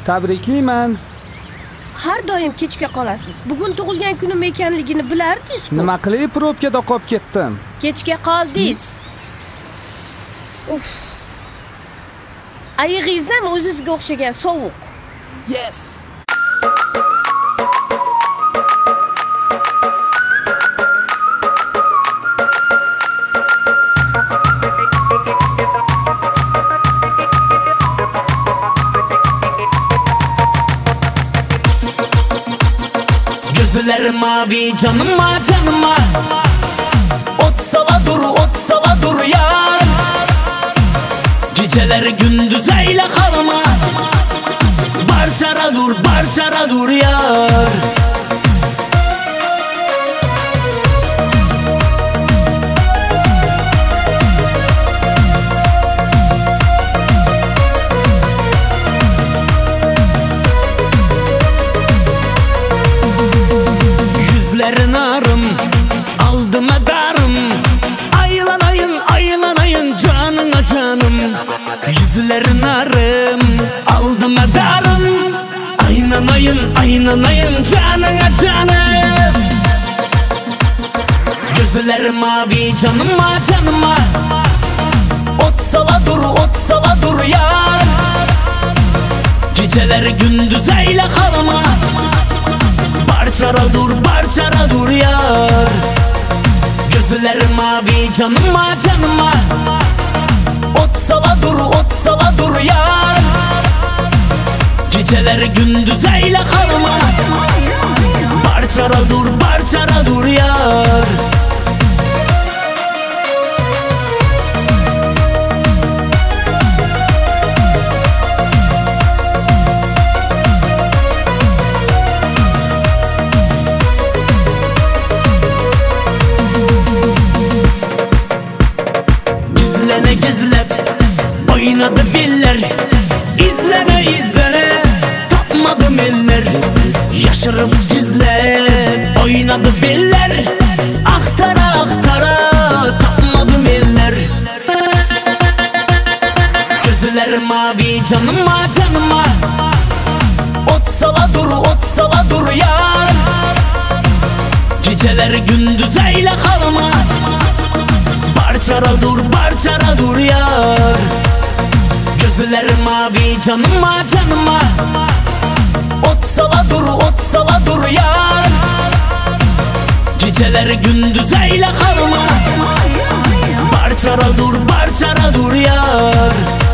Tabriklayman. Har doim kechga qolasiz. Bugun tug'ilgan kunim ekanligini bilardingiz-ku. Nima qilib probkada qolib ketdim? Kechga qoldingiz. Uf. Ayig'ingiz ham o'zingizga o'xshagan sovuq. Yes. Gözler mavi canıma canıma, ot sala dur yar. Geceler gündüz eyle halma, barçara dur yar. Yüzlerin arım, aldım edarım. Aylanayın canına canım. Yüzlerin arım, aldım edarım. Aynanayın canına canım. Gözler mavi canıma canıma, ot sala dur yar. Geceler gündüz eyle halma, barçara dur yar. Gözler mavi canıma canıma, ot sala dur yar. Geceler gündüz eyle halma, barçara dur yar. Gizlep oynadı biller, izlene tapmadım eller. Yaşarıp gizlep oynadı biller, aktara tapmadım eller. Gözler mavi canıma canıma, ot sala dur yar. Geceler gündüz eyle halma, barçara dur yar. Gözler mavi canıma canıma, ot sala dur yar. Geceler gündüz eyle halma, barçara dur yar.